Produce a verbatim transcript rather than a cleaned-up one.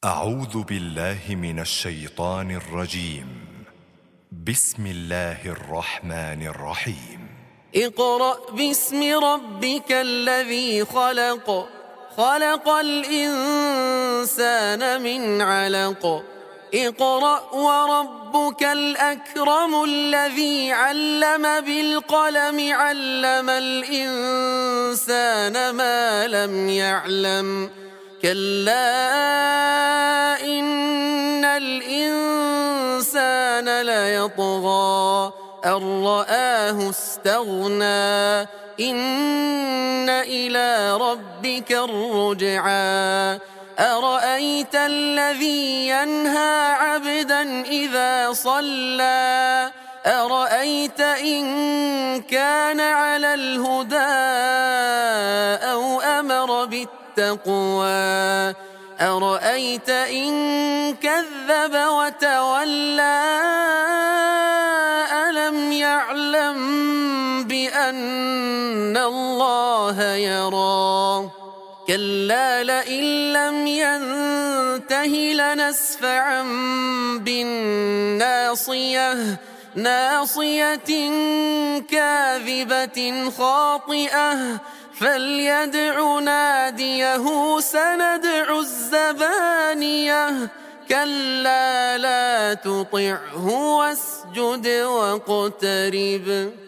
أعوذ بالله من الشيطان الرجيم. بسم الله الرحمن الرحيم. اقرأ باسم ربك الذي خلق خلق الإنسان من علق اقرأ وربك الأكرم الذي علم بالقلم علم الإنسان ما لم يعلم كلا إن الإنسان ليطغى أن رآه استغنى إن إلى ربك الرجعى أرأيت الذي ينهى عبدا إذا صلى أرأيت إن كان على الهدى أو أمر بالتقوى أرأيت إن كذب وتولى ألم يعلم بأن الله يرى كلا لئن لم ينته لنسفعا بالناصية ناصية كاذبة خاطئة فليدع ناديه سندع الزبانية كلا لا تطعه واسجد واقترب.